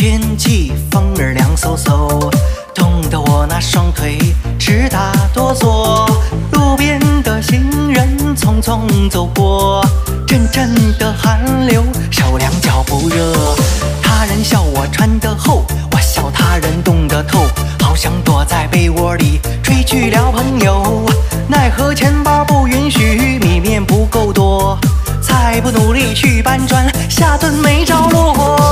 天气风儿凉飕飕，冻得我那双腿直打哆嗦。路边的行人匆匆走过，阵阵的寒流手凉脚不热。他人笑我穿得厚，我笑他人冻得透，好想躲在被窝里吹去了朋友。奈何钱包不允许，米面不够多，再不努力去搬砖，下顿没着落。